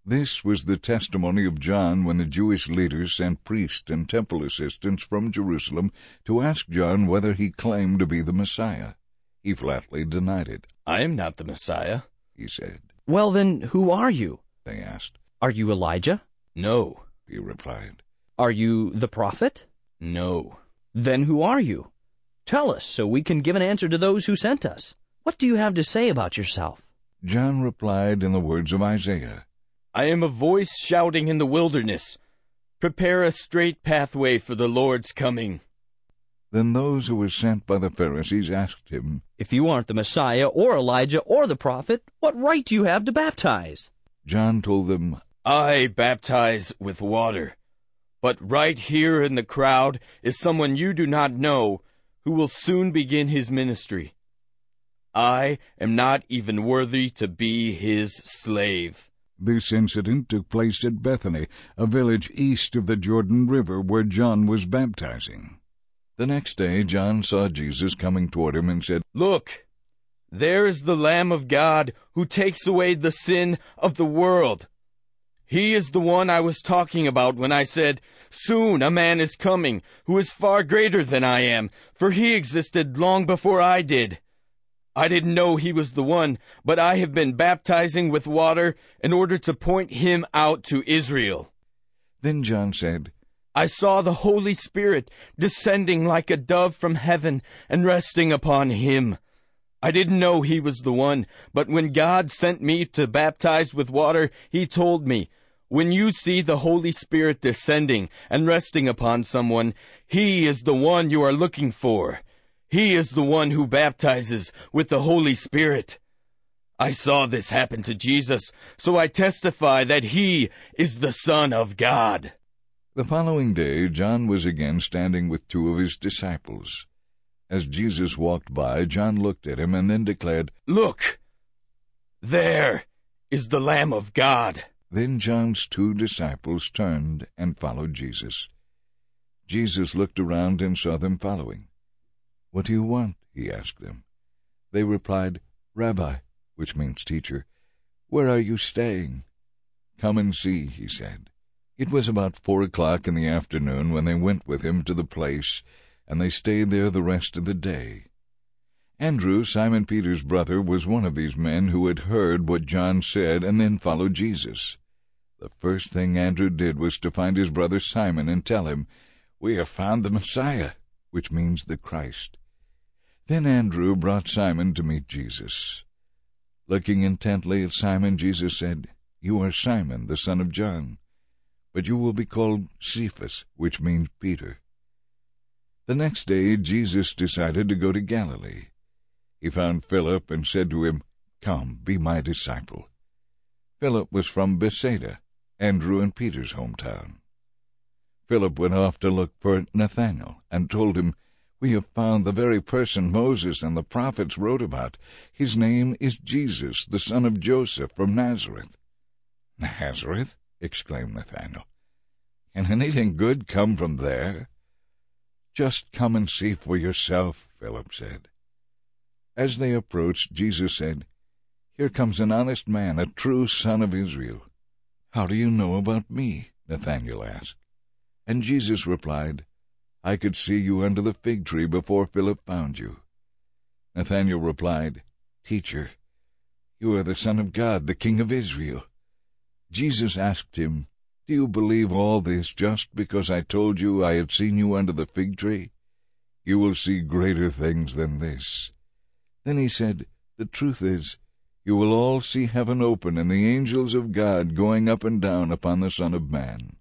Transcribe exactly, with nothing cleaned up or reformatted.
This was the testimony of John when the Jewish leaders sent priests and temple assistants from Jerusalem to ask John whether he claimed to be the Messiah. He flatly denied it. "I am not the Messiah," he said. "Well, then, who are you?" they asked. "Are you Elijah?" "No." He replied. "Are you the prophet?" "No." "Then who are you? Tell us, so we can give an answer to those who sent us. What do you have to say about yourself?" John replied in the words of Isaiah, "I am a voice shouting in the wilderness, 'Prepare a straight pathway for the Lord's coming.'" Then those who were sent by the Pharisees asked him, "If you aren't the Messiah or Elijah or the prophet, what right do you have to baptize?" John told them, "I baptize with water, but right here in the crowd is someone you do not know, who will soon begin his ministry. I am not even worthy to be his slave." This incident took place at Bethany, a village east of the Jordan River where John was baptizing. The next day John saw Jesus coming toward him and said, "Look, there is the Lamb of God who takes away the sin of the world. He is the one I was talking about when I said, 'Soon a man is coming who is far greater than I am, for he existed long before I did.' I didn't know he was the one, but I have been baptizing with water in order to point him out to Israel." Then John said, "I saw the Holy Spirit descending like a dove from heaven and resting upon him. I didn't know he was the one, but when God sent me to baptize with water, he told me, 'When you see the Holy Spirit descending and resting upon someone, he is the one you are looking for. He is the one who baptizes with the Holy Spirit.' I saw this happen to Jesus, so I testify that he is the Son of God." The following day John was again standing with two of his disciples. As Jesus walked by, John looked at him and then declared, "Look, there is the Lamb of God." Then John's two disciples turned and followed Jesus. Jesus looked around and saw them following. "What do you want?" he asked them. They replied, "Rabbi," which means teacher, "where are you staying?" "Come and see," he said. It was about four o'clock in the afternoon when they went with him to the place, and they stayed there the rest of the day. Andrew, Simon Peter's brother, was one of these men who had heard what John said and then followed Jesus. The first thing Andrew did was to find his brother Simon and tell him, "We have found the Messiah," which means the Christ. Then Andrew brought Simon to meet Jesus. Looking intently at Simon, Jesus said, "You are Simon, the son of John, but you will be called Cephas," which means Peter. The next day Jesus decided to go to Galilee. He found Philip and said to him, "Come, be my disciple." Philip was from Bethsaida, Andrew and Peter's hometown. Philip went off to look for Nathanael and told him, "We have found the very person Moses and the prophets wrote about. His name is Jesus, the son of Joseph from Nazareth." "Nazareth?" exclaimed Nathanael. "Can anything good come from there?" "Just come and see for yourself," Philip said. As they approached, Jesus said, "Here comes an honest man, a true son of Israel." "How do you know about me?" Nathanael asked. And Jesus replied, "I could see you under the fig tree before Philip found you." Nathanael replied, "Teacher, you are the Son of God, the King of Israel." Jesus asked him, "Do you believe all this just because I told you I had seen you under the fig tree? You will see greater things than this." Then he said, "The truth is, you will all see heaven open and the angels of God going up and down upon the Son of Man."